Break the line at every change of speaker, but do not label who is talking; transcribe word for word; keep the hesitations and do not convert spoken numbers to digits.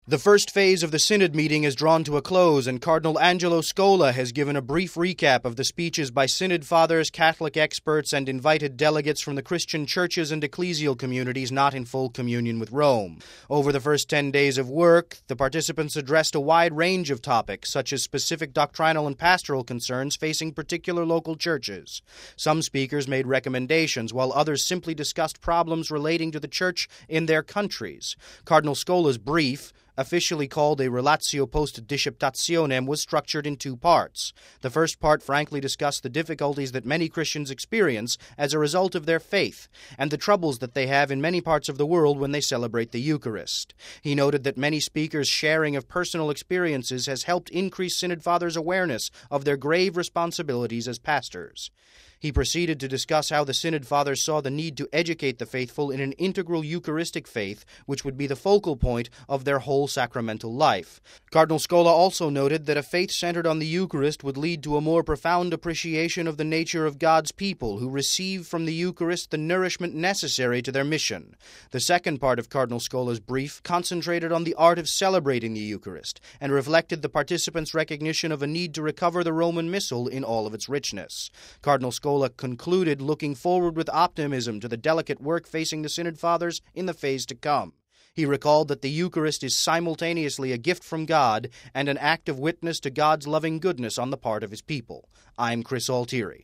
The first phase of the Synod meeting is drawn to a close, and Cardinal Angelo Scola has given a brief recap of the speeches by Synod fathers, Catholic experts, and invited delegates from the Christian churches and ecclesial communities not in full communion with Rome. Over the first ten days of work, the participants addressed a wide range of topics, such as specific doctrinal and pastoral concerns facing particular local churches. Some speakers made recommendations, while others simply discussed problems relating to the church in their countries. Cardinal Scola's brief, officially called a Relatio Post Disceptationem, was structured in two parts. The first part frankly discussed the difficulties that many Christians experience as a result of their faith, and the troubles that they have in many parts of the world when they celebrate the Eucharist. He noted that many speakers' sharing of personal experiences has helped increase Synod Fathers' awareness of their grave responsibilities as pastors. He proceeded to discuss how the Synod Fathers saw the need to educate the faithful in an integral Eucharistic faith, which would be the focal point of their whole sacramental life. Cardinal Scola also noted that a faith centered on the Eucharist would lead to a more profound appreciation of the nature of God's people, who receive from the Eucharist the nourishment necessary to their mission. The second part of Cardinal Scola's brief concentrated on the art of celebrating the Eucharist, and reflected the participants' recognition of a need to recover the Roman Missal in all of its richness. Cardinal Scola concluded looking forward with optimism to the delicate work facing the Synod Fathers in the phase to come. He recalled that the Eucharist is simultaneously a gift from God and an act of witness to God's loving goodness on the part of His people. I'm Chris Altieri.